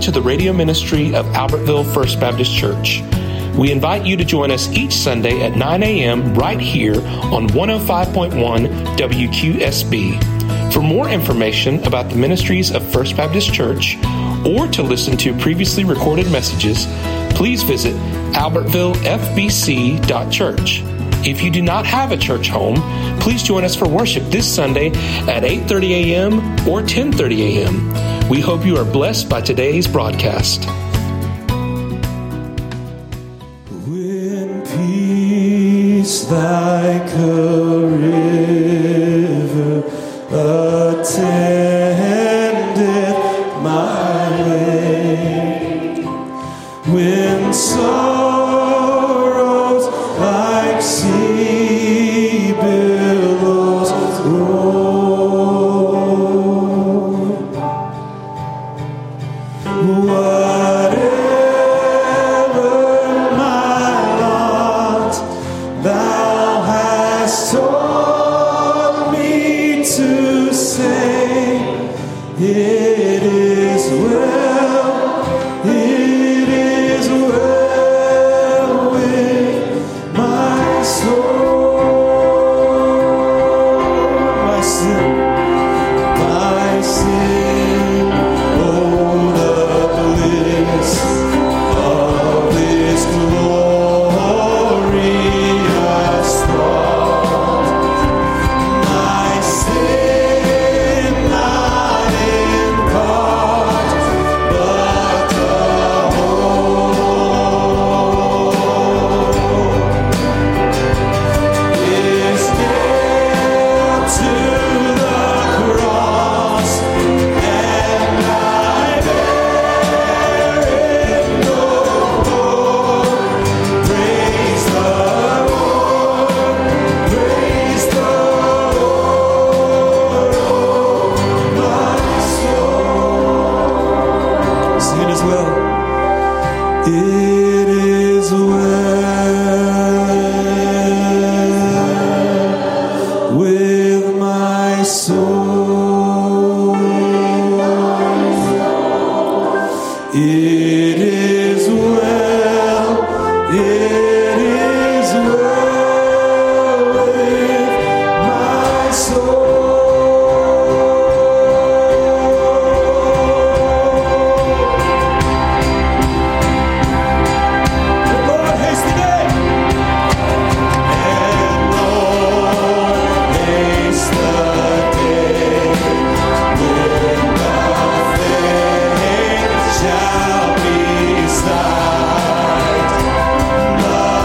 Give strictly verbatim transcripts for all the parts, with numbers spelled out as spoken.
to the radio ministry of Albertville First Baptist Church. We invite you to join us each Sunday at nine a.m. right here on one oh five point one W Q S B. For more information about the ministries of First Baptist Church or to listen to previously recorded messages, please visit albertville f b c dot church. If you do not have a church home, please join us for worship this Sunday at eight thirty a.m. or ten thirty a.m. We hope you are blessed by today's broadcast. When peace like a river attendeth my way, when sorrows like sea billows roll, whatever my lot, thou hast taught me to say, it is well, it is well with my soul. My sin, my sin, oh the bliss of this glorious thought. My sin not in part, but the whole is nailed to the cross, and I bear it no more. Praise the Lord, praise the Lord, oh my soul. Sing it as well. It is well with my soul. It is well, it is well with my soul. The Lord haste the day. And Lord haste the day when nothing shall be sight.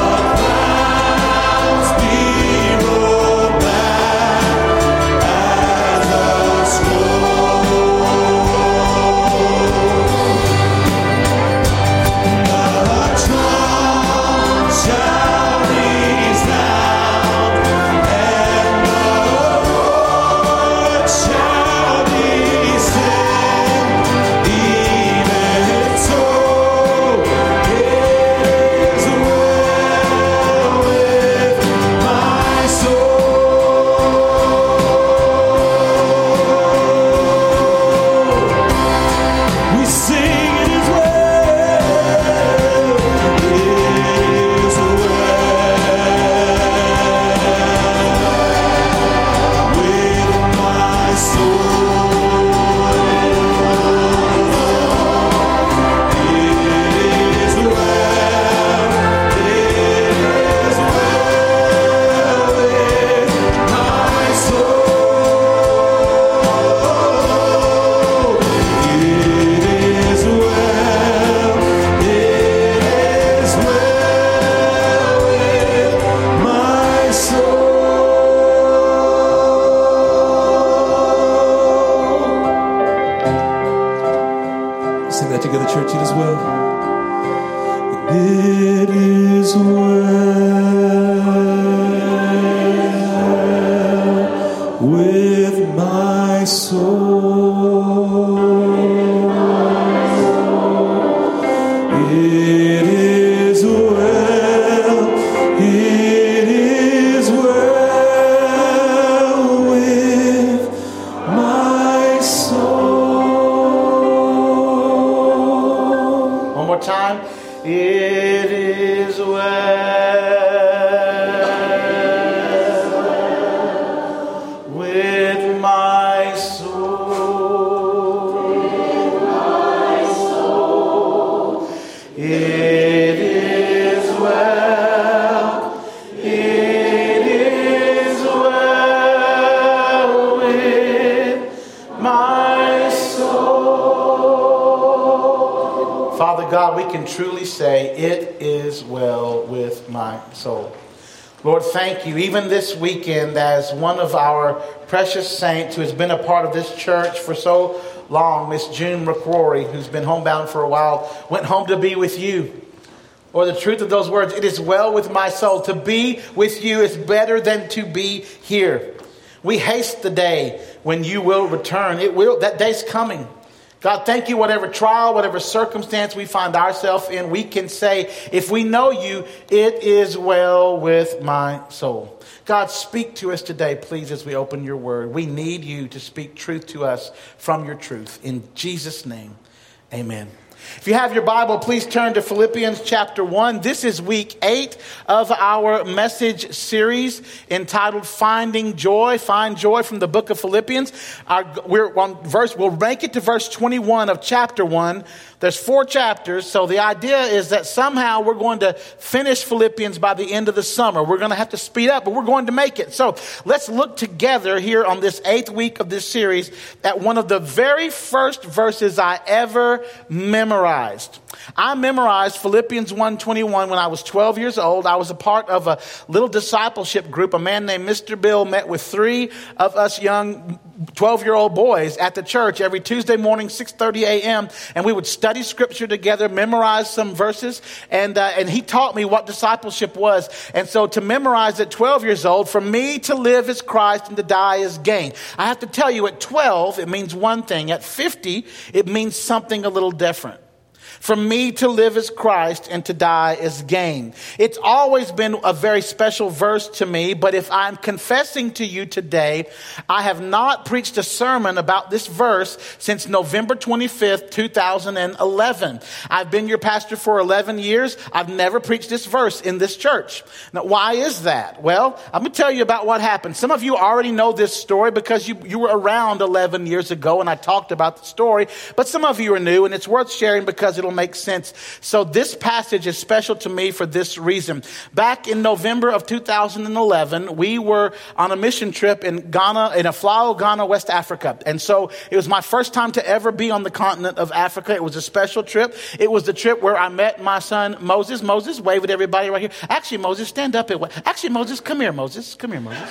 somebody can truly say, it is well with my soul. Lord, thank you. Even this weekend, as one of our precious saints who has been a part of this church for so long, Miss June McCrory, who's been homebound for a while, went home to be with you. Or the truth of those words, it is well with my soul. To be with you is better than to be here. We haste the day when you will return. It will. That day's coming. God, thank you. Whatever trial, whatever circumstance we find ourselves in, we can say, if we know you, it is well with my soul. God, speak to us today, please, as we open your word. We need you to speak truth to us from your truth. In Jesus' name, amen. If you have your Bible, please turn to Philippians chapter one. This is week eight of our message series entitled Finding Joy. Find joy from the book of Philippians. Our, we're on verse, we'll make it to verse twenty-one of chapter one. There's four chapters, so the idea is that somehow we're going to finish Philippians by the end of the summer. We're going to have to speed up, but we're going to make it. So let's look together here on this eighth week of this series at one of the very first verses I ever memorized. I memorized Philippians one twenty-one when I was twelve years old. I was a part of a little discipleship group. A man named Mister Bill met with three of us young twelve-year-old boys at the church every Tuesday morning, six thirty a.m. And we would study scripture together, memorize some verses. And, uh, and he taught me what discipleship was. And so to memorize at twelve years old, for me to live is Christ and to die is gain. I have to tell you, at twelve, it means one thing. At fifty, it means something a little different. For me to live is Christ and to die is gain. It's always been a very special verse to me, but if I'm confessing to you today, I have not preached a sermon about this verse since November twenty-fifth, two thousand eleven. I've been your pastor for eleven years. I've never preached this verse in this church. Now, why is that? Well, I'm going to tell you about what happened. Some of you already know this story because you, you were around eleven years ago and I talked about the story, but some of you are new and it's worth sharing because it'll make sense. So this passage is special to me for this reason. Back in November of two thousand eleven, we were on a mission trip in Ghana, in Aflao, Ghana, West Africa. And so it was my first time to ever be on the continent of Africa. It was a special trip. It was the trip where I met my son, Moses. Moses, wave at everybody right here. Actually, Moses, stand up. Actually, Moses, come here, Moses. Come here, Moses.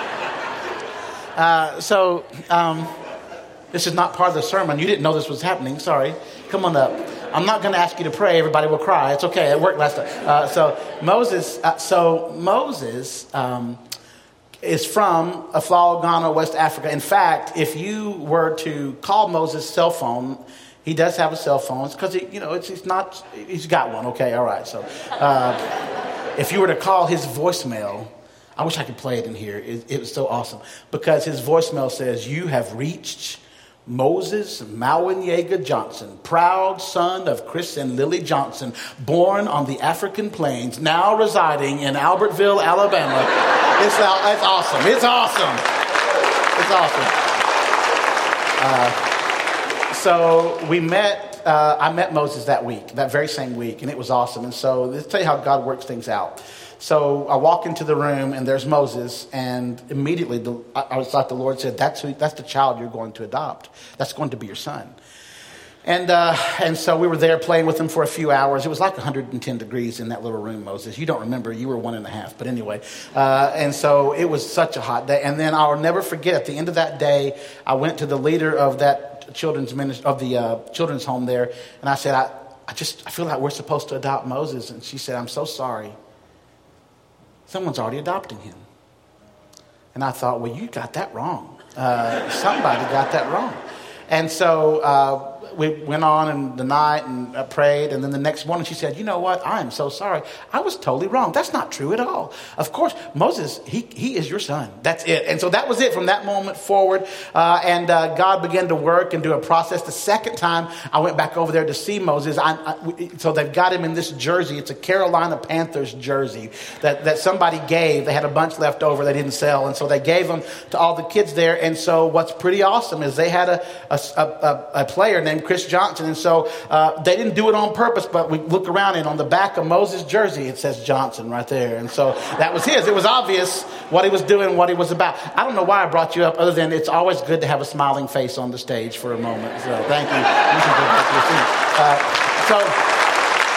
Uh, so, um, this is not part of the sermon. You didn't know this was happening. Sorry. Come on up. I'm not going to ask you to pray. Everybody will cry. It's okay. It worked last time. Uh, so Moses, uh, so Moses um, is from Aflao, Ghana, West Africa. In fact, if you were to call Moses' cell phone, he does have a cell phone. It's because he, you know, it's, it's not. He's got one. Okay, all right. So uh, if you were to call his voicemail, I wish I could play it in here. It, it was so awesome because his voicemail says, "You have reached Moses Mawanyega Johnson, proud son of Chris and Lily Johnson, born on the African plains, now residing in Albertville, Alabama." It's, it's awesome. It's awesome. It's awesome. Uh, so we met, uh, I met Moses that week, that very same week, and it was awesome. And so let's tell you how God works things out. So I walk into the room and there's Moses, and immediately the, I, I was like the Lord said, that's who, that's the child you're going to adopt. That's going to be your son. And uh, and so we were there playing with him for a few hours. It was like one hundred ten degrees in that little room, Moses. You don't remember. You were one and a half. But anyway, uh, and so it was such a hot day. And then I'll never forget, at the end of that day, I went to the leader of that children's ministry, of the uh, children's home there, and I said, I, I just I feel like we're supposed to adopt Moses. And she said, I'm so sorry. Someone's already adopting him. And I thought, well, you got that wrong. Uh, somebody got that wrong. And so uh, we went on in the night and uh, prayed. And then the next morning she said, you know what? I am so sorry. I was totally wrong. That's not true at all. Of course, Moses, he he is your son. That's it. And so that was it from that moment forward. Uh, and uh, God began to work and do a process. The second time I went back over there to see Moses. I, I, so they've got him in this jersey. It's a Carolina Panthers jersey that, that somebody gave. They had a bunch left over they didn't sell. And so they gave them to all the kids there. And so what's pretty awesome is they had a, a, a, a player named Chris Johnson. And so uh, they didn't do it on purpose, but we look around and on the back of Moses' jersey, it says Johnson right there. And so that was his. It was obvious what he was doing, what he was about. I don't know why I brought you up other than it's always good to have a smiling face on the stage for a moment. So thank you. You can go back to your seat. Uh, so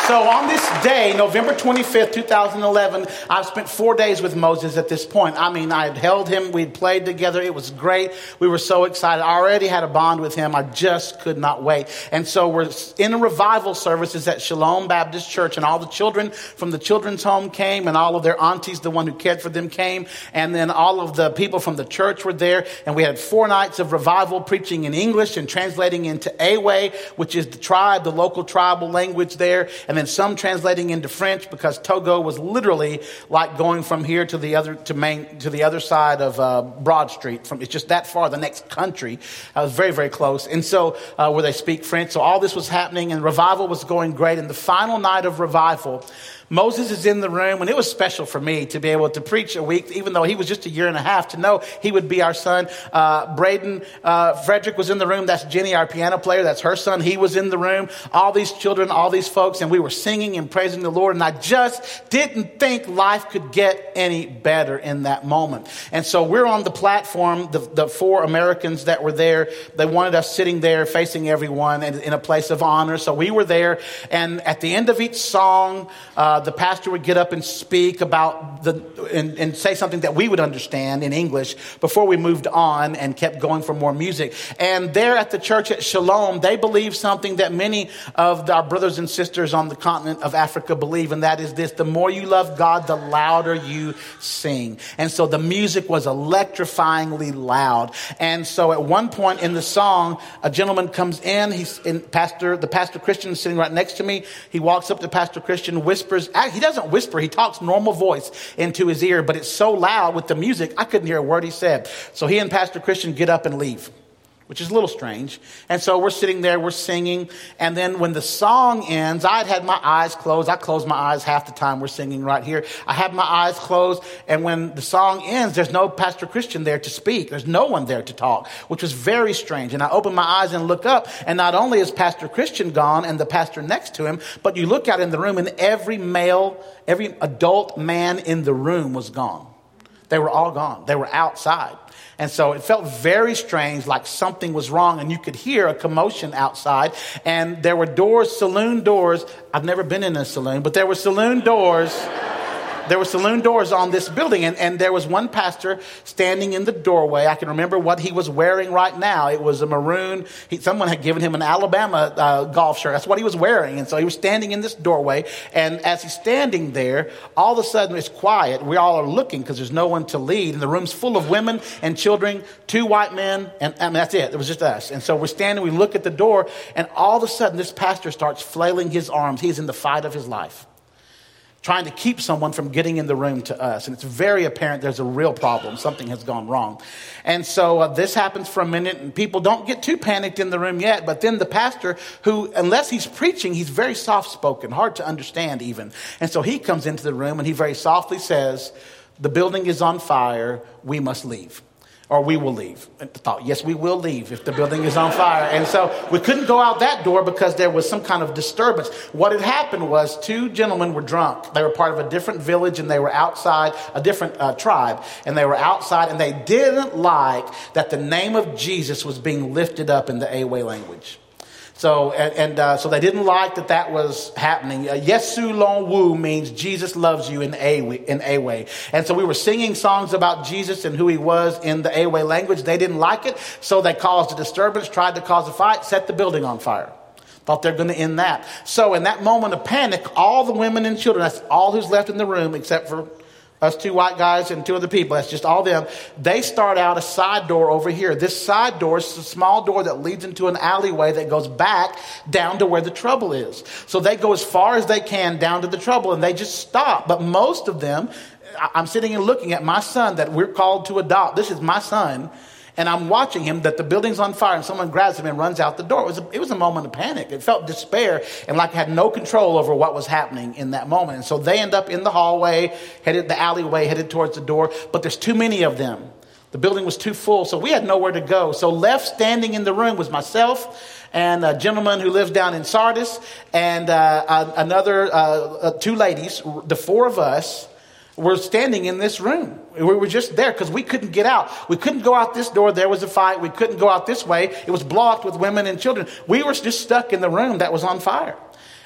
So on this day, November twenty-fifth, two thousand eleven, I've spent four days with Moses at this point. I mean, I had held him. We'd played together. It was great. We were so excited. I already had a bond with him. I just could not wait. And so we're in a revival services at Shalom Baptist Church, and all the children from the children's home came, and all of their aunties, the one who cared for them, came. And then all of the people from the church were there. And we had four nights of revival, preaching in English and translating into Ewe, which is the tribe, the local tribal language there. And then some translating into French, because Togo was literally like going from here to the other to main to the other side of uh, Broad Street. From it's just that far, the next country. I was very very close, and so uh, where they speak French. So all this was happening, and revival was going great. And the final night of revival, Moses is in the room, and it was special for me to be able to preach a week, even though he was just a year and a half, to know he would be our son. Uh, Braden uh, Frederick was in the room. That's Jenny, our piano player. That's her son. He was in the room. All these children, all these folks, and we were singing and praising the Lord. And I just didn't think life could get any better in that moment. And so we're on the platform, the, the four Americans that were there. They wanted us sitting there facing everyone in, in a place of honor. So we were there. And at the end of each song, uh, the pastor would get up and speak about the and, and say something that we would understand in English before we moved on and kept going for more music. And there at the church at Shalom, they believe something that many of our brothers and sisters on the continent of Africa believe, and that is this: the more you love God, the louder you sing. And so the music was electrifyingly loud. And so at one point in the song, a gentleman comes in. He's in pastor, the pastor Christian is sitting right next to me. He walks up to Pastor Christian, whispers. He doesn't whisper. He talks normal voice into his ear, but it's so loud with the music, I couldn't hear a word he said. So he and Pastor Christian get up and leave, which is a little strange. And so we're sitting there, we're singing. And then when the song ends, I'd had my eyes closed. I close my eyes half the time we're singing right here. I had my eyes closed. And when the song ends, there's no Pastor Christian there to speak. There's no one there to talk, which was very strange. And I open my eyes and look up. And not only is Pastor Christian gone and the pastor next to him, but you look out in the room and every male, every adult man in the room was gone. They were all gone. They were outside. And so it felt very strange, like something was wrong, and you could hear a commotion outside. And there were doors, saloon doors. I've never been in a saloon, but there were saloon doors. There were saloon doors on this building, and, and there was one pastor standing in the doorway. I can remember what he was wearing right now. It was a maroon. He, someone had given him an Alabama uh, golf shirt. That's what he was wearing. And so he was standing in this doorway. And as he's standing there, all of a sudden it's quiet. We all are looking because there's no one to lead. And the room's full of women and children, two white men, and, and that's it. It was just us. And so we're standing, we look at the door, and all of a sudden this pastor starts flailing his arms. He's in the fight of his life, trying to keep someone from getting in the room to us. And it's very apparent there's a real problem. Something has gone wrong. And so uh, this happens for a minute, and people don't get too panicked in the room yet. But then the pastor, who, unless he's preaching, he's very soft-spoken, hard to understand even. And so he comes into the room, and he very softly says, "The building is on fire. We must leave. Or we will leave." And I thought, yes, we will leave if the building is on fire. And so we couldn't go out that door because there was some kind of disturbance. What had happened was two gentlemen were drunk. They were part of a different village, and they were outside, a different uh, tribe. And they were outside, and they didn't like that the name of Jesus was being lifted up in the Ewe language. So, and, and uh, so they didn't like that that was happening. Uh, Yesu Long Wu means Jesus loves you in Ewe, in Ewe. And so we were singing songs about Jesus and who he was in the Ewe language. They didn't like it. So they caused a disturbance, tried to cause a fight, set the building on fire. Thought they're going to end that. So in that moment of panic, all the women and children, that's all who's left in the room except for us two white guys and two other people, that's just all them. They start out a side door over here. This side door is a small door that leads into an alleyway that goes back down to where the trouble is. So they go as far as they can down to the trouble, and they just stop. But most of them, I'm sitting and looking at my son that we're called to adopt. This is my son. And I'm watching him, that the building's on fire, and someone grabs him and runs out the door. It was a, it was a moment of panic. It felt despair, and like I had no control over what was happening in that moment. And so they end up in the hallway, headed the alleyway, headed towards the door. But there's too many of them. The building was too full, so we had nowhere to go. So left standing in the room was myself and a gentleman who lives down in Sardis, and uh, another uh, uh, two ladies, the four of us. We're standing in this room. We were just there because we couldn't get out. We couldn't go out this door. There was a fight. We couldn't go out this way. It was blocked with women and children. We were just stuck in the room that was on fire.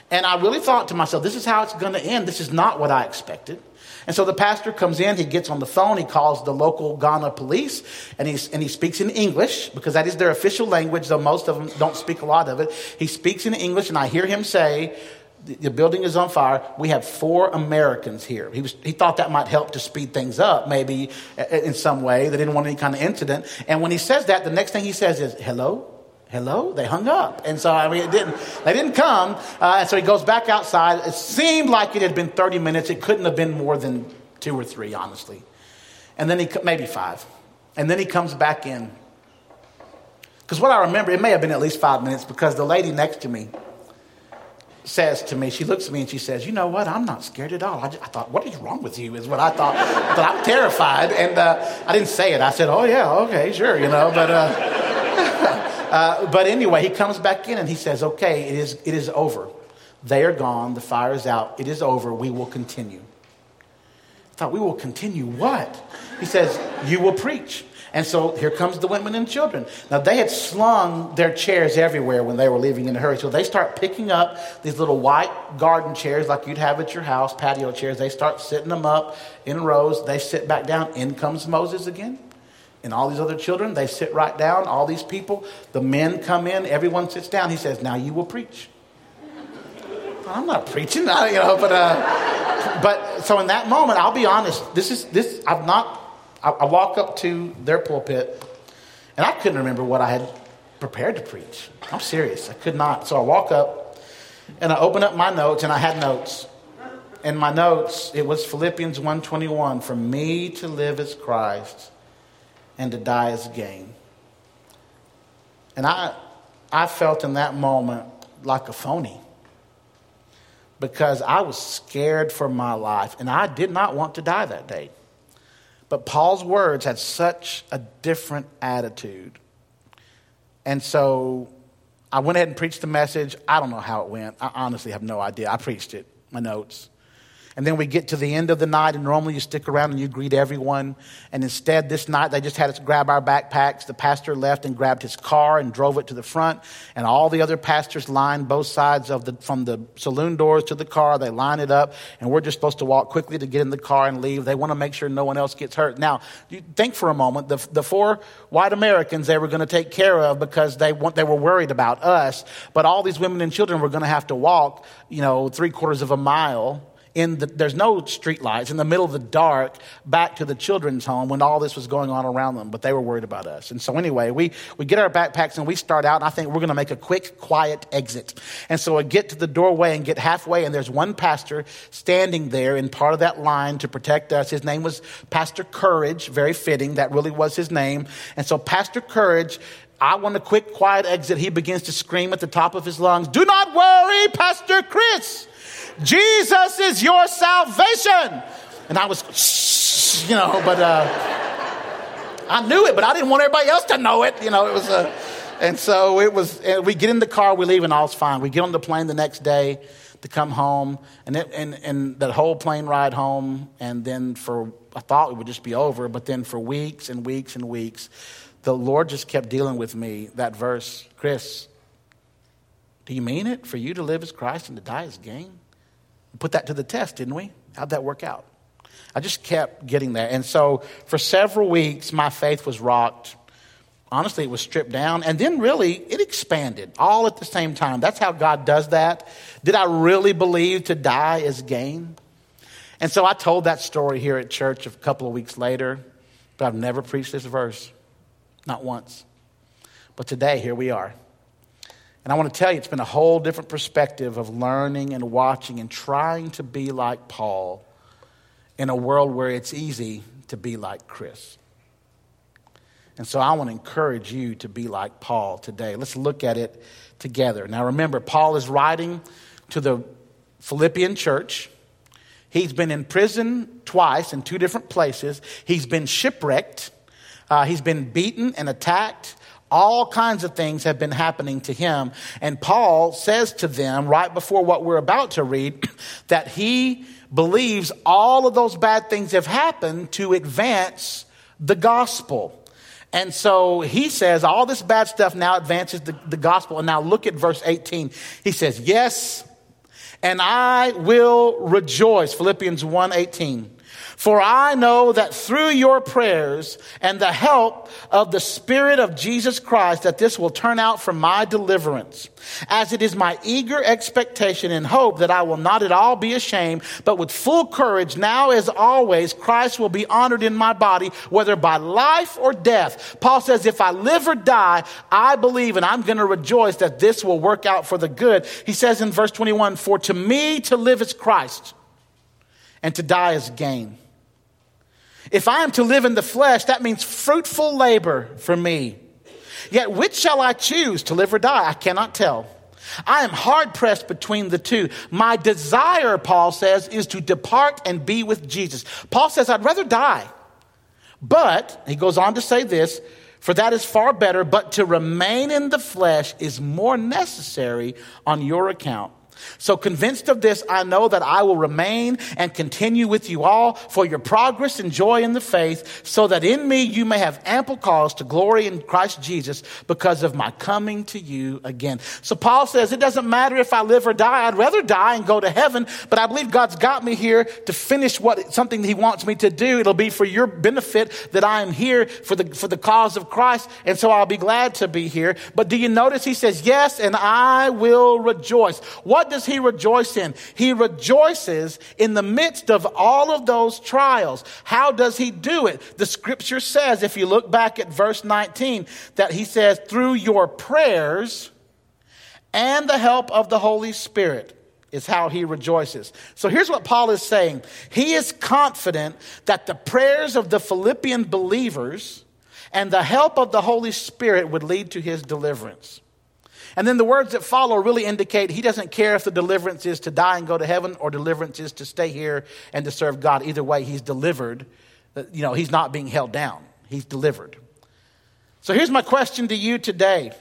And I really thought to myself, this is how it's going to end. This is not what I expected. And so the pastor comes in, he gets on the phone, he calls the local Ghana police, and, he's, and he speaks in English, because that is their official language, though most of them don't speak a lot of it. He speaks in English, and I hear him say, the building is on fire. We have four Americans here. He was, he thought that might help to speed things up, maybe in some way. They didn't want any kind of incident. And when he says that, the next thing he says is, hello? Hello? They hung up. And so, I mean, it didn't, they didn't come. Uh, and so he goes back outside. It seemed like it had been thirty minutes. It couldn't have been more than two or three, honestly. And then he, maybe five. And then he comes back in. Because what I remember, it may have been at least five minutes, because the lady next to me says to me, she looks at me and she says, you know what? I'm not scared at all. I, just, I thought, what is wrong with you is what I thought. I thought, I'm terrified. And uh, I didn't say it. I said, oh, yeah, okay, sure, you know, but... Uh, Uh, but anyway, he comes back in and he says, okay, it is, it is over. They are gone. The fire is out. It is over. We will continue. I thought, we will continue what? He says, you will preach. And so here comes the women and children. Now, they had slung their chairs everywhere when they were leaving in a hurry. So they start picking up these little white garden chairs like you'd have at your house, patio chairs. They start sitting them up in rows. They sit back down. In comes Moses again. And all these other children, they sit right down. All these people, the men come in. Everyone sits down. He says, now you will preach. I'm not preaching, I, you know, but uh, but so in that moment, I'll be honest. This is this. I've not. I, I walk up to their pulpit, and I couldn't remember what I had prepared to preach. I'm serious. I could not. So I walk up, and I open up my notes, and I had notes. In my notes, it was Philippians one twenty-one. For me to live is Christ, and to die is gain. And I, I felt in that moment like a phony, because I was scared for my life, and I did not want to die that day. But Paul's words had such a different attitude. And so I went ahead and preached the message. I don't know how it went. I honestly have no idea. I preached it, my notes. And then we get to the end of the night, and normally you stick around and you greet everyone. And instead, this night, they just had us grab our backpacks. The pastor left and grabbed his car and drove it to the front. And all the other pastors lined both sides of the from the saloon doors to the car. They line it up, and we're just supposed to walk quickly to get in the car and leave. They want to make sure no one else gets hurt. Now, you think for a moment, the, the four white Americans they were going to take care of because they want, they were worried about us. But all these women and children were going to have to walk, you know, three quarters of a mile. In the, there's no street lights, in the middle of the dark, back to the children's home when all this was going on around them. But they were worried about us. And so anyway, we, we get our backpacks and we start out. And I think we're going to make a quick, quiet exit. And so I get to the doorway and get halfway. And there's one pastor standing there in part of that line to protect us. His name was Pastor Courage. Very fitting. That really was his name. And so Pastor Courage, I want a quick, quiet exit. He begins to scream at the top of his lungs, do not worry, Pastor Chris. Jesus is your salvation. And I was, shh, you know, but uh, I knew it, but I didn't want everybody else to know it. You know, it was, uh, and so it was, and we get in the car, we leave, and all's fine. We get on the plane the next day to come home, and it, and, and that whole plane ride home, and then for, I thought it would just be over, but then for weeks and weeks and weeks, the Lord just kept dealing with me, that verse, Chris, do you mean it? For you to live as Christ and to die as gain? We put that to the test, didn't we? How'd that work out? I just kept getting there. And so for several weeks, my faith was rocked. Honestly, it was stripped down. And then really, it expanded all at the same time. That's how God does that. Did I really believe to die is gain? And so I told that story here at church a couple of weeks later. But I've never preached this verse. Not once. But today, here we are. And I want to tell you, it's been a whole different perspective of learning and watching and trying to be like Paul in a world where it's easy to be like Chris. And so I want to encourage you to be like Paul today. Let's look at it together. Now remember, Paul is writing to the Philippian church. He's been in prison twice in two different places. He's been shipwrecked. Uh, he's been beaten and attacked. All kinds of things have been happening to him. And Paul says to them right before what we're about to read that he believes all of those bad things have happened to advance the gospel. And so he says all this bad stuff now advances the, the gospel. And now look at verse eighteen. He says, yes, and I will rejoice. Philippians one eighteen. For I know that through your prayers and the help of the Spirit of Jesus Christ, that this will turn out for my deliverance, as it is my eager expectation and hope that I will not at all be ashamed, but with full courage, now as always, Christ will be honored in my body, whether by life or death. Paul says, if I live or die, I believe and I'm going to rejoice that this will work out for the good. He says in verse twenty-one, for to me to live is Christ, and to die is gain. If I am to live in the flesh, that means fruitful labor for me. Yet which shall I choose, to live or die? I cannot tell. I am hard pressed between the two. My desire, Paul says, is to depart and be with Jesus. Paul says, I'd rather die. But, he goes on to say this, for that is far better, but to remain in the flesh is more necessary on your account. So convinced of this, I know that I will remain and continue with you all for your progress and joy in the faith, so that in me you may have ample cause to glory in Christ Jesus because of my coming to you again. So Paul says, it doesn't matter if I live or die. I'd rather die and go to heaven, but I believe God's got me here to finish what something he wants me to do. It'll be for your benefit that I am here for the, for the cause of Christ, and so I'll be glad to be here. But do you notice he says, yes, and I will rejoice. What does he rejoice in? He rejoices in the midst of all of those trials. How does he do it? The scripture says, if you look back at verse nineteen, that he says, through your prayers and the help of the Holy Spirit is how he rejoices. So here's what Paul is saying. He is confident that the prayers of the Philippian believers and the help of the Holy Spirit would lead to his deliverance. And then the words that follow really indicate he doesn't care if the deliverance is to die and go to heaven or deliverance is to stay here and to serve God. Either way, he's delivered. You know, he's not being held down. He's delivered. So here's my question to you today.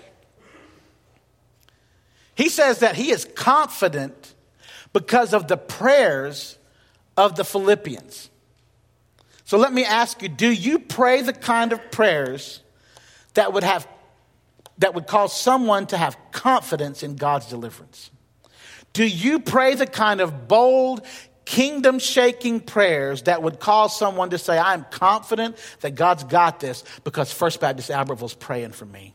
He says that he is confident because of the prayers of the Philippians. So let me ask you, do you pray the kind of prayers that would have that would cause someone to have confidence in God's deliverance? Do you pray the kind of bold, kingdom-shaking prayers that would cause someone to say, I'm confident that God's got this because First Baptist Albertville is praying for me?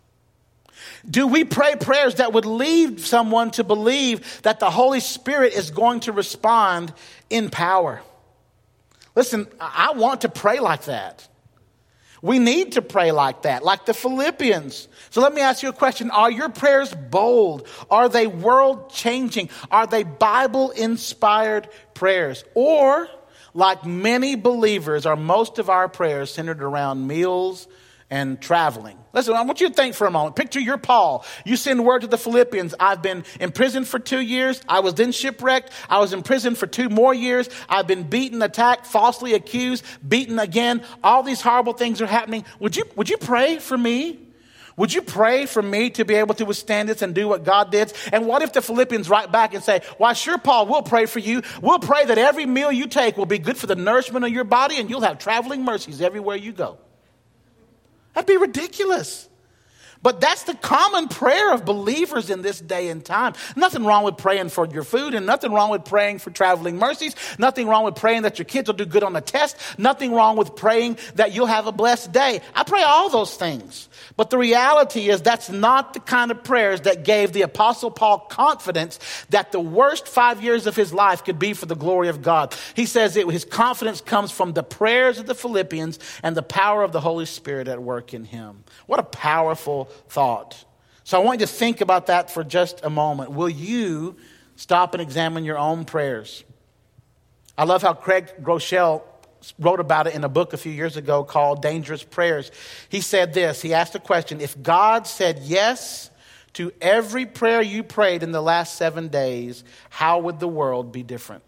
Do we pray prayers that would lead someone to believe that the Holy Spirit is going to respond in power? Listen, I want to pray like that. We need to pray like that, like the Philippians. So let me ask you a question. Are your prayers bold? Are they world-changing? Are they Bible-inspired prayers? Or, like many believers, are most of our prayers centered around meals and traveling? Listen, I want you to think for a moment. Picture you're Paul. You send word to the Philippians. I've been in prison for two years. I was then shipwrecked. I was in prison for two more years. I've been beaten, attacked, falsely accused, beaten again. All these horrible things are happening. Would you, would you pray for me? Would you pray for me to be able to withstand this and do what God did? And what if the Philippians write back and say, why, sure, Paul, we'll pray for you. We'll pray that every meal you take will be good for the nourishment of your body and you'll have traveling mercies everywhere you go. That'd be ridiculous. But that's the common prayer of believers in this day and time. Nothing wrong with praying for your food, and nothing wrong with praying for traveling mercies. Nothing wrong with praying that your kids will do good on the test. Nothing wrong with praying that you'll have a blessed day. I pray all those things. But the reality is that's not the kind of prayers that gave the Apostle Paul confidence that the worst five years of his life could be for the glory of God. He says it, his confidence comes from the prayers of the Philippians and the power of the Holy Spirit at work in him. What a powerful thought. So I want you to think about that for just a moment. Will you stop and examine your own prayers? I love how Craig Groeschel wrote about it in a book a few years ago called Dangerous Prayers. He said this. He asked a question. If God said yes to every prayer you prayed in the last seven days, how would the world be different?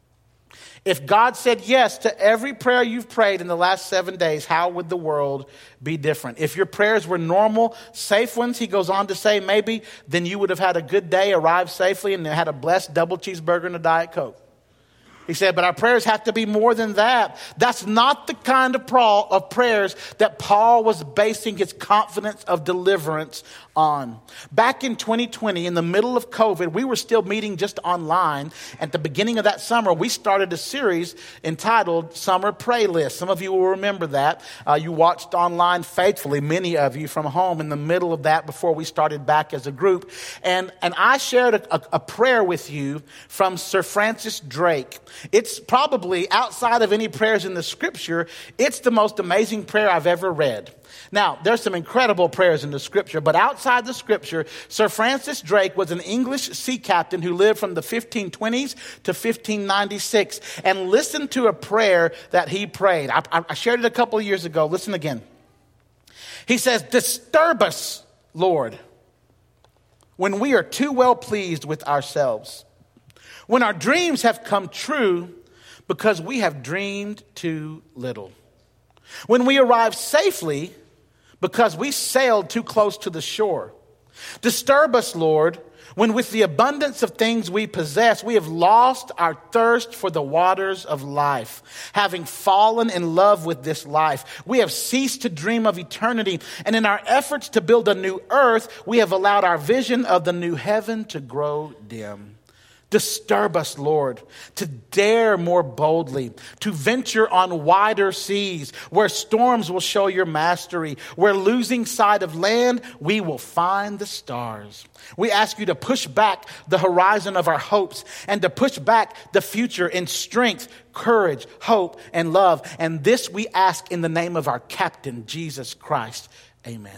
If God said yes to every prayer you've prayed in the last seven days, how would the world be different? If your prayers were normal, safe ones, he goes on to say, maybe, then you would have had a good day, arrived safely, and had a blessed double cheeseburger and a Diet Coke. He said, but our prayers have to be more than that. That's not the kind of, pra- of prayers that Paul was basing his confidence of deliverance on. Back in twenty twenty, in the middle of COVID, we were still meeting just online. At the beginning of that summer, we started a series entitled Summer Pray List. Some of you will remember that. Uh, you watched online faithfully, many of you from home in the middle of that before we started back as a group. And, and I shared a, a, a prayer with you from Sir Francis Drake. It's probably, outside of any prayers in the scripture, it's the most amazing prayer I've ever read. Now, there's some incredible prayers in the scripture, but outside the scripture, Sir Francis Drake was an English sea captain who lived from the fifteen twenties to fifteen ninety-six. And listen to a prayer that he prayed. I, I shared it a couple of years ago. Listen again. He says, disturb us, Lord, when we are too well pleased with ourselves, when our dreams have come true because we have dreamed too little, when we arrive safely because we sailed too close to the shore. Disturb us, Lord, when with the abundance of things we possess, we have lost our thirst for the waters of life. Having fallen in love with this life, we have ceased to dream of eternity. And in our efforts to build a new earth, we have allowed our vision of the new heaven to grow dim. Disturb us, Lord, to dare more boldly, to venture on wider seas, where storms will show your mastery, where losing sight of land, we will find the stars. We ask you to push back the horizon of our hopes and to push back the future in strength, courage, hope, and love. And this we ask in the name of our captain, Jesus Christ. Amen.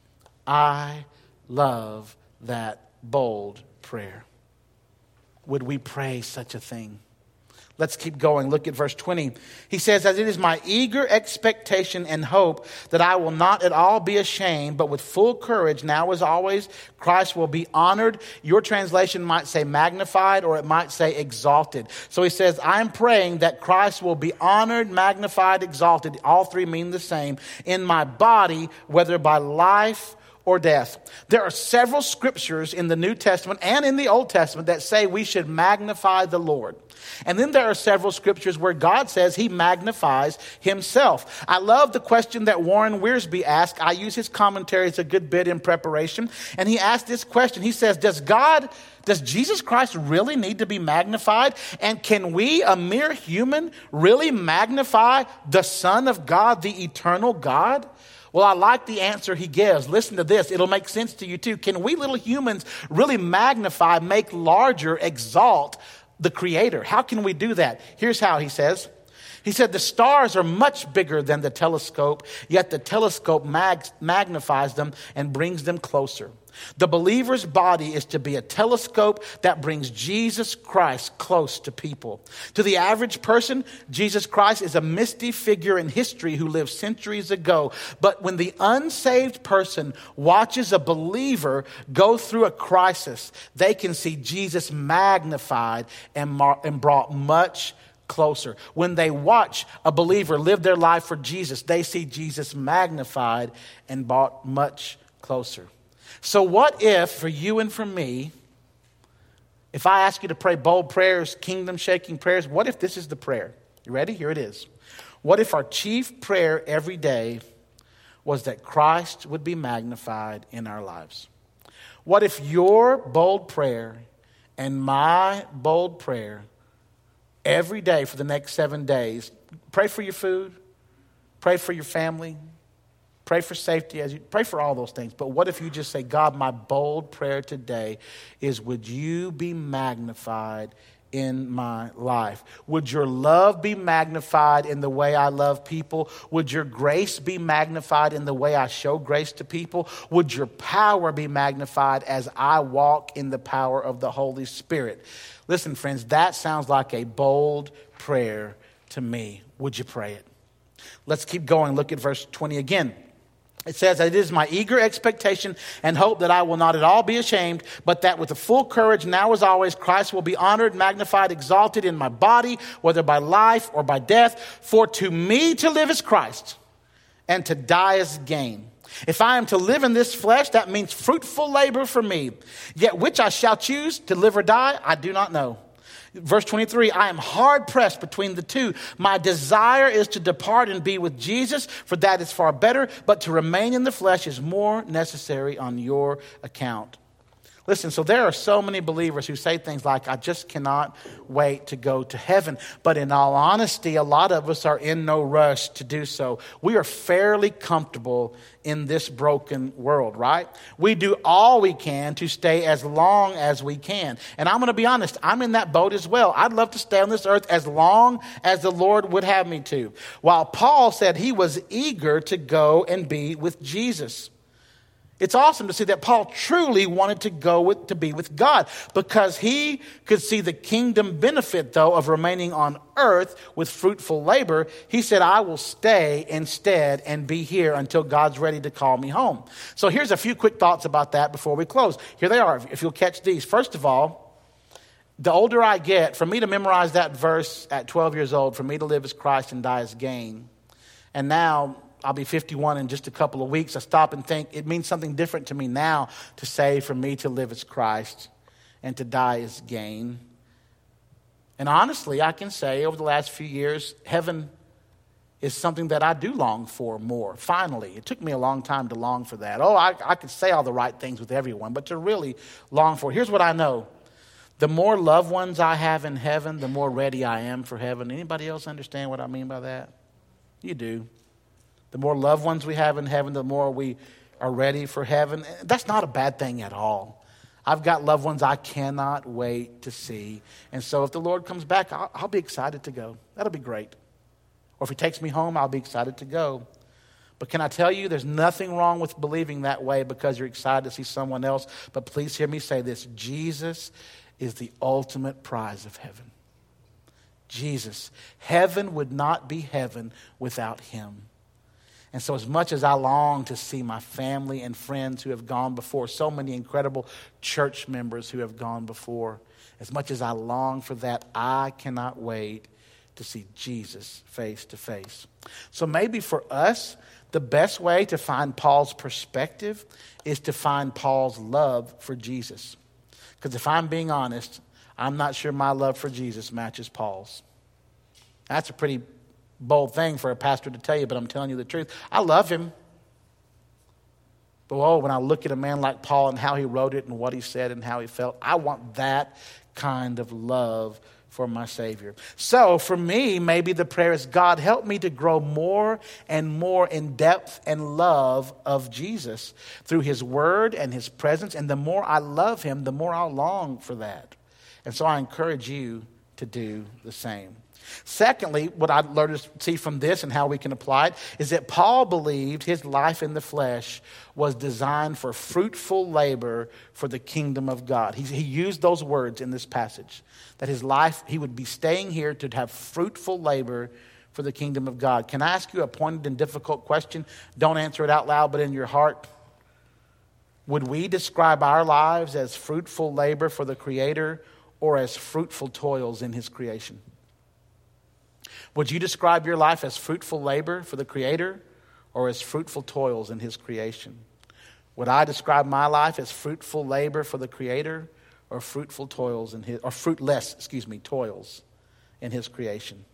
I love that bold prayer. Would we pray such a thing? Let's keep going. Look at verse twenty. He says, as it is my eager expectation and hope that I will not at all be ashamed, but with full courage, now as always, Christ will be honored. Your translation might say magnified, or it might say exalted. So he says, I'm praying that Christ will be honored, magnified, exalted. All three mean the same. In my body, whether by life or death. There are several scriptures in the New Testament and in the Old Testament that say we should magnify the Lord. And then there are several scriptures where God says he magnifies himself. I love the question that Warren Wiersbe asked. I use his commentaries a good bit in preparation. And he asked this question. He says, does God, does Jesus Christ really need to be magnified? And can we, a mere human, really magnify the Son of God, the eternal God? Well, I like the answer he gives. Listen to this. It'll make sense to you too. Can we little humans really magnify, make larger, exalt the Creator? How can we do that? Here's how he says. He said, the stars are much bigger than the telescope, yet the telescope mag- magnifies them and brings them closer. The believer's body is to be a telescope that brings Jesus Christ close to people. To the average person, Jesus Christ is a misty figure in history who lived centuries ago. But when the unsaved person watches a believer go through a crisis, they can see Jesus magnified and, mar- and brought much closer. When they watch a believer live their life for Jesus, they see Jesus magnified and brought much closer. So what if, for you and for me, if I ask you to pray bold prayers, kingdom-shaking prayers, what if this is the prayer? You ready? Here it is. What if our chief prayer every day was that Christ would be magnified in our lives? What if your bold prayer and my bold prayer every day for the next seven days, pray for your food, pray for your family, pray for safety, as you pray for all those things. But what if you just say, God, my bold prayer today is, would you be magnified in my life? Would your love be magnified in the way I love people? Would your grace be magnified in the way I show grace to people? Would your power be magnified as I walk in the power of the Holy Spirit? Listen, friends, that sounds like a bold prayer to me. Would you pray it? Let's keep going. Look at verse twenty again. It says, it is my eager expectation and hope that I will not at all be ashamed, but that with a full courage, now as always, Christ will be honored, magnified, exalted in my body, whether by life or by death. For to me to live is Christ, and to die is gain. If I am to live in this flesh, that means fruitful labor for me. Yet which I shall choose, to live or die, I do not know. Verse twenty-three, I am hard pressed between the two. My desire is to depart and be with Jesus, for that is far better, but to remain in the flesh is more necessary on your account. Listen, so there are so many believers who say things like, I just cannot wait to go to heaven. But in all honesty, a lot of us are in no rush to do so. We are fairly comfortable in this broken world, right? We do all we can to stay as long as we can. And I'm going to be honest, I'm in that boat as well. I'd love to stay on this earth as long as the Lord would have me to. While Paul said he was eager to go and be with Jesus. It's awesome to see that Paul truly wanted to go with, to be with God because he could see the kingdom benefit, though, of remaining on earth with fruitful labor. He said, I will stay instead and be here until God's ready to call me home. So here's a few quick thoughts about that before we close. Here they are, if you'll catch these. First of all, the older I get, for me to memorize that verse at twelve years old, for me to live as Christ and die as gain. And now I'll be fifty-one in just a couple of weeks. I stop and think it means something different to me now to say for me to live as Christ and to die as gain. And honestly, I can say over the last few years, heaven is something that I do long for more. Finally, it took me a long time to long for that. Oh, I, I could say all the right things with everyone, but to really long for it. Here's what I know. The more loved ones I have in heaven, the more ready I am for heaven. Anybody else understand what I mean by that? You do. The more loved ones we have in heaven, the more we are ready for heaven. That's not a bad thing at all. I've got loved ones I cannot wait to see. And so if the Lord comes back, I'll, I'll be excited to go. That'll be great. Or if he takes me home, I'll be excited to go. But can I tell you, there's nothing wrong with believing that way because you're excited to see someone else. But please hear me say this. Jesus is the ultimate prize of heaven. Jesus. Heaven would not be heaven without him. And so as much as I long to see my family and friends who have gone before, so many incredible church members who have gone before, as much as I long for that, I cannot wait to see Jesus face to face. So maybe for us, the best way to find Paul's perspective is to find Paul's love for Jesus. Because if I'm being honest, I'm not sure my love for Jesus matches Paul's. That's a pretty bold thing for a pastor to tell you, but I'm telling you the truth. I love him. But oh, when I look at a man like Paul and how he wrote it and what he said and how he felt, I want that kind of love for my Savior. So for me, maybe the prayer is, God, help me to grow more and more in depth and love of Jesus through his word and his presence. And the more I love him, the more I'll long for that. And so I encourage you to do the same. Secondly, what I'd learned to see from this and how we can apply it is that Paul believed his life in the flesh was designed for fruitful labor for the kingdom of God. He, he used those words in this passage, that his life, he would be staying here to have fruitful labor for the kingdom of God. Can I ask you a pointed and difficult question? Don't answer it out loud, but in your heart. Would we describe our lives as fruitful labor for the Creator or as fruitful toils in his creation? Would you describe your life as fruitful labor for the Creator or as fruitful toils in his creation? Would I describe my life as fruitful labor for the Creator or fruitful toils in his, or fruitless, excuse me, toils in his creation?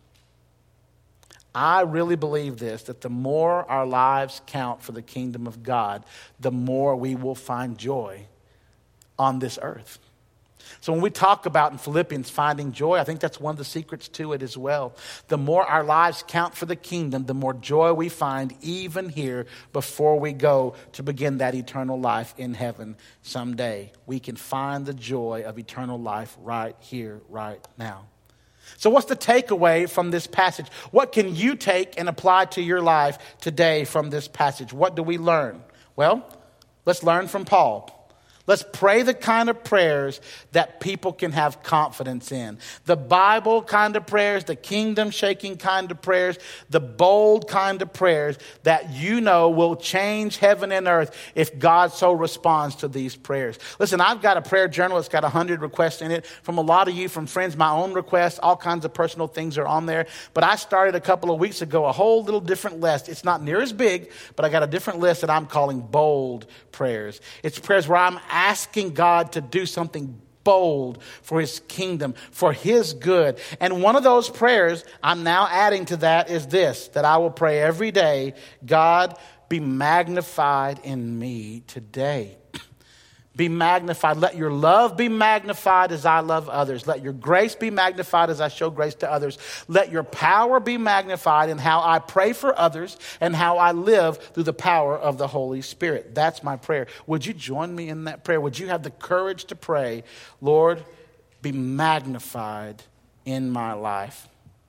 I really believe this, that the more our lives count for the kingdom of God, the more we will find joy on this earth. So when we talk about in Philippians finding joy, I think that's one of the secrets to it as well. The more our lives count for the kingdom, the more joy we find even here before we go to begin that eternal life in heaven someday. We can find the joy of eternal life right here, right now. So what's the takeaway from this passage? What can you take and apply to your life today from this passage? What do we learn? Well, let's learn from Paul. Let's pray the kind of prayers that people can have confidence in. The Bible kind of prayers, the kingdom-shaking kind of prayers, the bold kind of prayers that you know will change heaven and earth if God so responds to these prayers. Listen, I've got a prayer journal. It's got one hundred requests in it from a lot of you, from friends, my own requests. All kinds of personal things are on there. But I started a couple of weeks ago a whole little different list. It's not near as big, but I got a different list that I'm calling bold prayers. It's prayers where I'm asking God to do something bold for his kingdom, for his good. And one of those prayers I'm now adding to that is this, that I will pray every day, God, be magnified in me today. Be magnified. Let your love be magnified as I love others. Let your grace be magnified as I show grace to others. Let your power be magnified in how I pray for others and how I live through the power of the Holy Spirit. That's my prayer. Would you join me in that prayer? Would you have the courage to pray, Lord, be magnified in my life?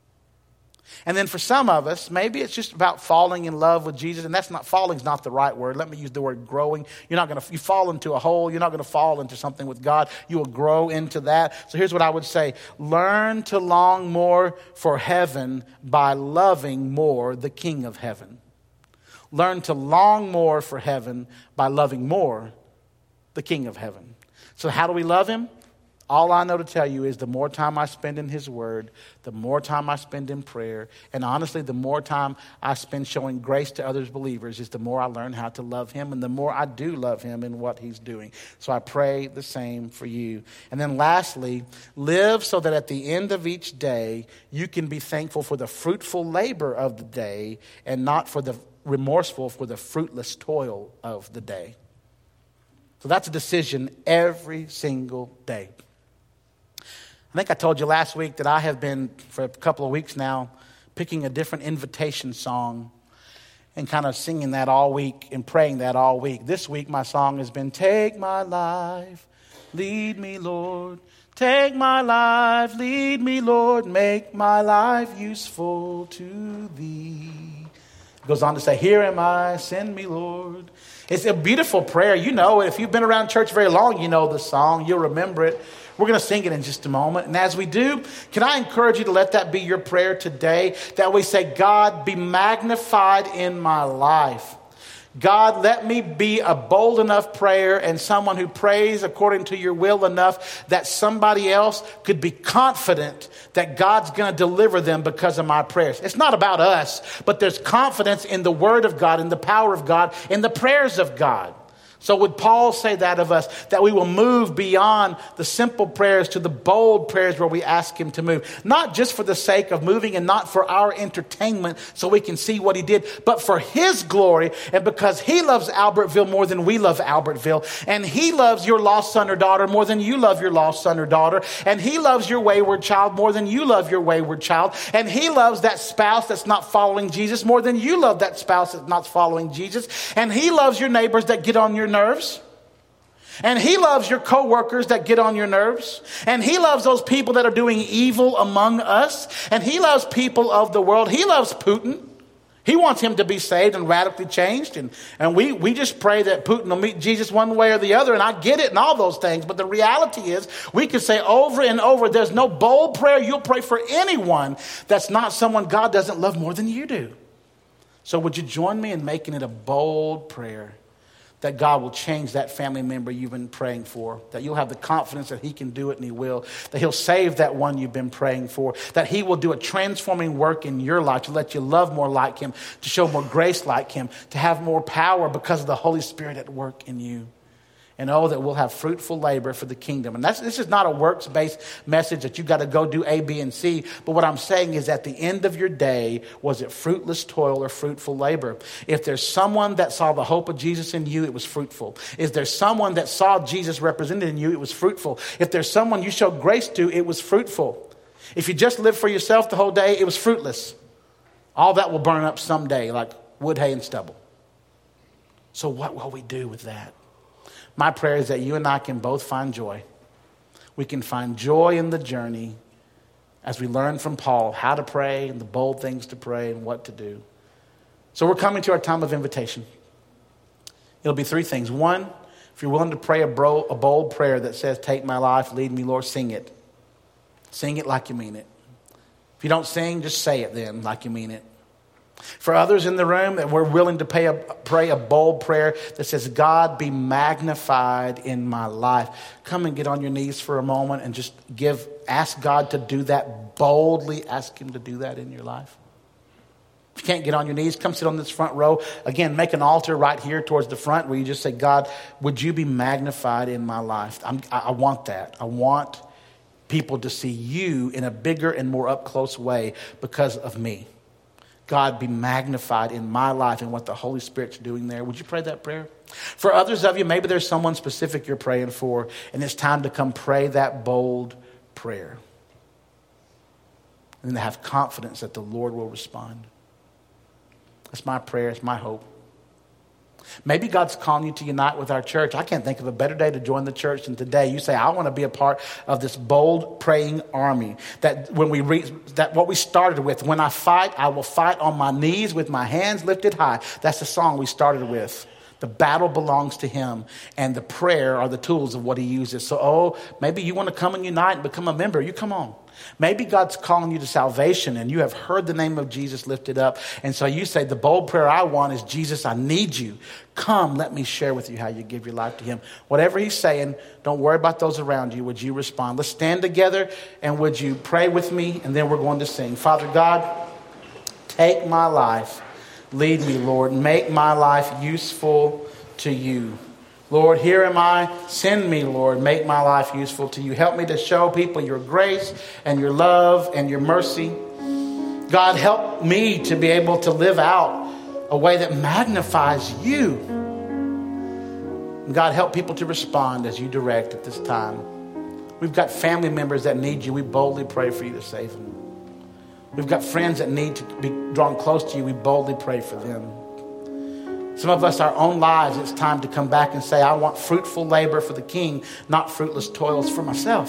And then for some of us, maybe it's just about falling in love with Jesus. And that's not, falling's not the right word. Let me use the word growing. You're not going to, you fall into a hole. You're not going to fall into something with God. You will grow into that. So here's what I would say. Learn to long more for heaven by loving more the King of heaven. Learn to long more for heaven by loving more the King of heaven. So how do we love him? All I know to tell you is the more time I spend in his word, the more time I spend in prayer, and honestly, the more time I spend showing grace to others believers is the more I learn how to love him and the more I do love him in what he's doing. So I pray the same for you. And then lastly, live so that at the end of each day, you can be thankful for the fruitful labor of the day and not for the remorseful for the fruitless toil of the day. So that's a decision every single day. I think I told you last week that I have been, for a couple of weeks now, picking a different invitation song and kind of singing that all week and praying that all week. This week, my song has been, take my life, lead me, Lord. Take my life, lead me, Lord. Make my life useful to thee. It goes on to say, here am I, send me, Lord. It's a beautiful prayer. You know, if you've been around church very long, you know the song. You'll remember it. We're going to sing it in just a moment. And as we do, can I encourage you to let that be your prayer today? That we say, God, be magnified in my life. God, let me be a bold enough prayer and someone who prays according to your will enough that somebody else could be confident that God's going to deliver them because of my prayers. It's not about us, but there's confidence in the word of God, in the power of God, in the prayers of God. So would Paul say that of us, that we will move beyond the simple prayers to the bold prayers where we ask him to move, not just for the sake of moving and not for our entertainment so we can see what he did, but for his glory and because he loves Albertville more than we love Albertville, and he loves your lost son or daughter more than you love your lost son or daughter, and he loves your wayward child more than you love your wayward child, and he loves that spouse that's not following Jesus more than you love that spouse that's not following Jesus, and he loves your neighbors that get on your nerves. And he loves your coworkers that get on your nerves. And he loves those people that are doing evil among us. And he loves people of the world. He loves Putin. He wants him to be saved and radically changed. And, and we, we just pray that Putin will meet Jesus one way or the other. And I get it and all those things. But the reality is we could say over and over, there's no bold prayer you'll pray for anyone that's not someone God doesn't love more than you do. So would you join me in making it a bold prayer? That God will change that family member you've been praying for. That you'll have the confidence that he can do it and he will. That he'll save that one you've been praying for. That he will do a transforming work in your life to let you love more like him. To show more grace like him. To have more power because of the Holy Spirit at work in you. And oh, that we'll have fruitful labor for the kingdom. And that's, this is not a works-based message that you got to go do A, B, and C. But what I'm saying is at the end of your day, was it fruitless toil or fruitful labor? If there's someone that saw the hope of Jesus in you, it was fruitful. If there's someone that saw Jesus represented in you, it was fruitful. If there's someone you showed grace to, it was fruitful. If you just lived for yourself the whole day, it was fruitless. All that will burn up someday like wood, hay, and stubble. So what will we do with that? My prayer is that you and I can both find joy. We can find joy in the journey as we learn from Paul how to pray and the bold things to pray and what to do. So we're coming to our time of invitation. It'll be three things. One, if you're willing to pray a, bro, a bold prayer that says, take my life, lead me, Lord, sing it. Sing it like you mean it. If you don't sing, just say it then like you mean it. For others in the room that we're willing to pay a, pray a bold prayer that says, God, be magnified in my life. Come and get on your knees for a moment and just give, ask God to do that boldly. Ask him to do that in your life. If you can't get on your knees, come sit on this front row. Again, make an altar right here towards the front where you just say, God, would you be magnified in my life? I'm, I, I want that. I want people to see you in a bigger and more up close way because of me. God, be magnified in my life and what the Holy Spirit's doing there. Would you pray that prayer? For others of you, maybe there's someone specific you're praying for, and it's time to come pray that bold prayer. And to have confidence that the Lord will respond. That's my prayer. It's my hope. Maybe God's calling you to unite with our church. I can't think of a better day to join the church than today. You say, I want to be a part of this bold praying army. That when we read that what we started with, when I fight, I will fight on my knees with my hands lifted high. That's the song we started with. The battle belongs to him, and the prayer are the tools of what he uses. So, oh, maybe you want to come and unite and become a member. You come on. Maybe God's calling you to salvation, and you have heard the name of Jesus lifted up. And so you say, the bold prayer I want is, Jesus, I need you. Come, let me share with you how you give your life to him. Whatever he's saying, don't worry about those around you. Would you respond? Let's stand together, and would you pray with me? And then we're going to sing. Father God, take my life. Lead me, Lord. Make my life useful to you. Lord, here am I. Send me, Lord. Make my life useful to you. Help me to show people your grace and your love and your mercy. God, help me to be able to live out a way that magnifies you. God, help people to respond as you direct at this time. We've got family members that need you. We boldly pray for you to save them. We've got friends that need to be drawn close to you. We boldly pray for them. Some of us, our own lives, it's time to come back and say, I want fruitful labor for the King, not fruitless toils for myself.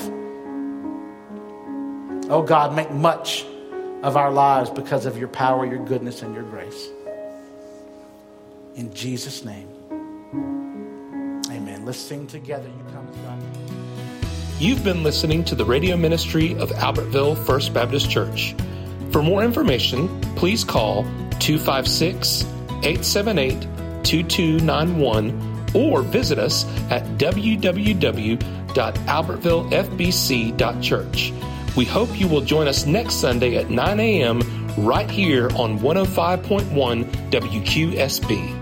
Oh God, make much of our lives because of your power, your goodness, and your grace. In Jesus' name, amen. Let's sing together. You come to God. You've been listening to the radio ministry of Albertville First Baptist Church. For more information, please call two five six, eight seven eight, two two nine one or visit us at w w w dot albertville f b c dot church. We hope you will join us next Sunday at nine a.m. right here on one oh five point one W Q S B.